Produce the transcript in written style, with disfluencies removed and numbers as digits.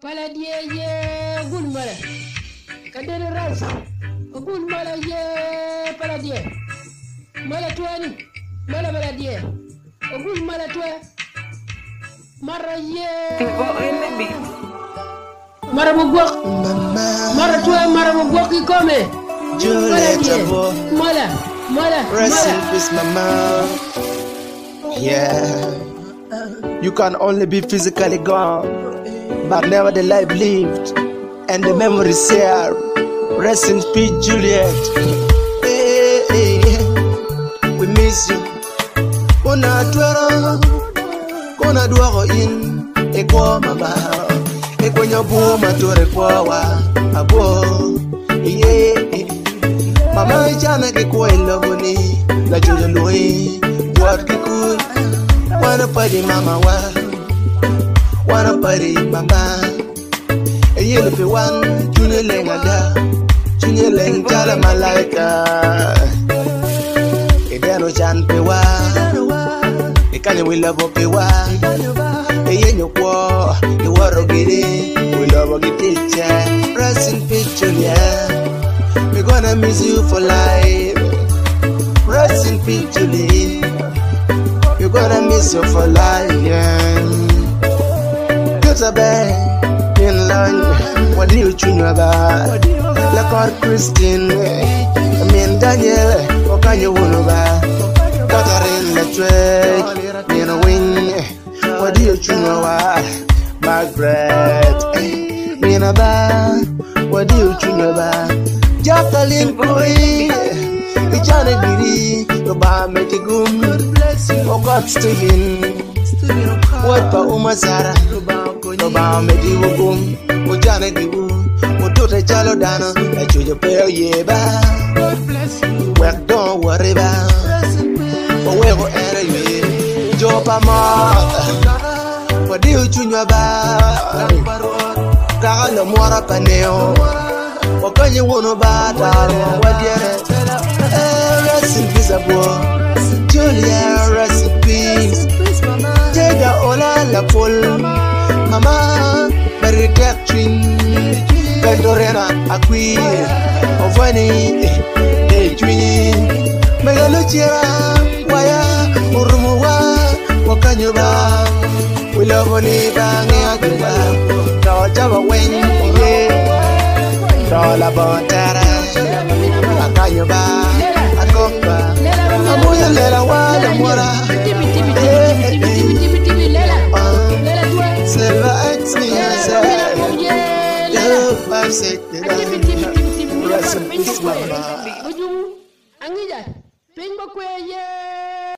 Paladie ye gun mala. Kadere ras. Gun mala ye paladie. Mala tuani. Mala paladie. Gun mala tua. Mara ye. Mara mugwak. Mara tua mara mugwak ikome. Juliet Mala. Mala. Rest in peace, mama. Yeah. You can only be physically gone, but never the life lived, and the memories here. Rest in peace, Juliet. Hey, hey, we miss you. Kona twero, kona duogo in, eko mama, eko nyabu matore kwa abo. Yeah, mama jana ke kwa ilobuni, la jojo lui, what ke cool. Wanna party mama wanna party mama. A year if you want, Junior da, Junior Leng Jala Malaika. A dano chan pewa, a can we love pewa. A yen you war, you war a giddy, we love a teacher. Rest in peace, Julia. We're gonna miss you for life. Rest in peace, Julia. You're gonna miss you for life, yeah. Get a bed in line. What do you choose about? Like our Christine, I mean Daniel. What can you want about? Got her in the track, in a wing. What do you choose about? Margaret, in a bar. What do you choose about? Jacqueline Chloe, it's on a beauty. The bar make it good. Oh God, Stephen, what for Umasara? No bound me di wugum, Mujana di wu, Mututa Jalodana, I choose your pair, yeah, well, don't worry about. Oh, where are you? Jopa Ma, what do you choose about? Kala Mora Paneo, what can you want about? What yeah, rest in peace, Julia, rest in peace. Jada Ola la full Mama, Mary Catherine, Pandorena, Aqui, Ovani, Adrian, Megalucia, Waya, Urumua, Wakanyuba, we love Oniba, Niaguba, Java Wayne, Dola Bontara, Akanyuba. Amoya lela wala mwara. Silver X me say. Love I say rest in peace, mama. Angija, pingo kwe ye.